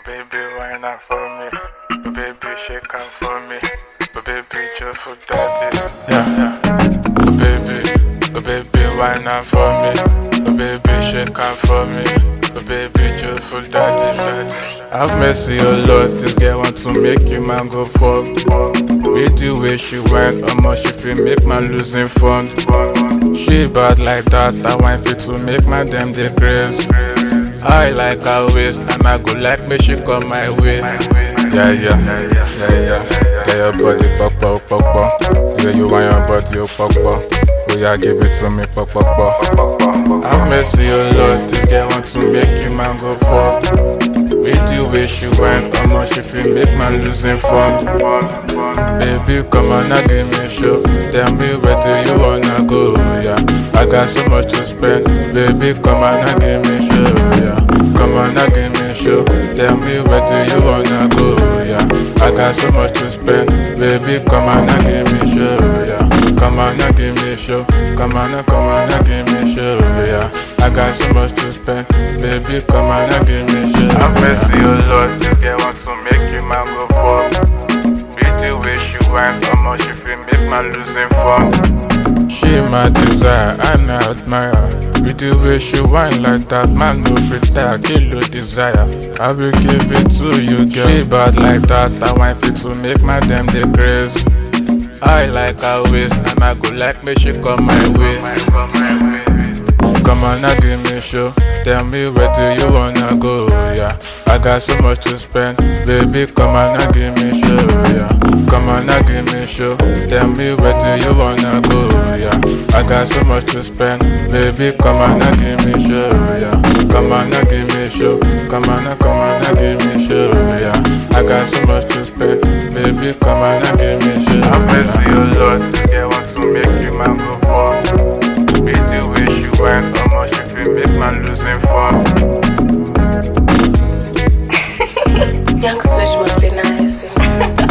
baby, why not for me? Oh, baby, shake on for me. Oh, baby, just for daddy. Yeah. Oh, baby, why not for me? Oh, baby, shake on for me. Oh, baby, just for daddy. Have mercy, oh Lord, this girl want to make you man go fall. With the way she went, how much if you make man losing fun. She bad like that, I want fit to make my damn dey craze. I like her waist, and I go like me she come my way. Yeah. Get your body pop. The way you want your body, oh pop. Oh yeah, give it to me, pop. Have mercy, oh Lord, this girl want to make you man go fall. With the way she went, how much if you make man losing fun. Baby, come on, now give me a show. Tell me where do you wanna go, yeah. I got so much to spend. Baby, come on, now give me a show, yeah. Come on, now give me a show. Tell me where do you wanna go, yeah. I got so much to spend. Baby, come on, now give me a show, yeah. Come on, now give me a show. Come on, now give me a show, yeah. I got so much to spend. Baby, come on, now give me a show. Have mercy, oh Lord, this girl wants to make you man go fall. With the way she went, how much if you make my losing fun. She my desire, and I admire. With the way she whine like that, man no retire, kill your desire. I will give it to you, girl. She bad like that, I want fit to make my damn dey craze. I like her waist, and I go like me she come my way. Come on, now give me a show. Tell me where do you wanna go, yeah. I got so much to spend. Baby, come on, now give me a show, yeah. Come on, now give me a show. Tell me where do you wanna go, yeah. I got so much to spend. Baby, come on, now give me a show, yeah. Come on, now give me a show. Come on, now give me a show, yeah. I got so much to spend. Baby, come on, now give me a show. Have mercy, oh Lord, this girl want to make you man go fall. With the way she went, how much if you make man losing fun. Young Switch must be nice.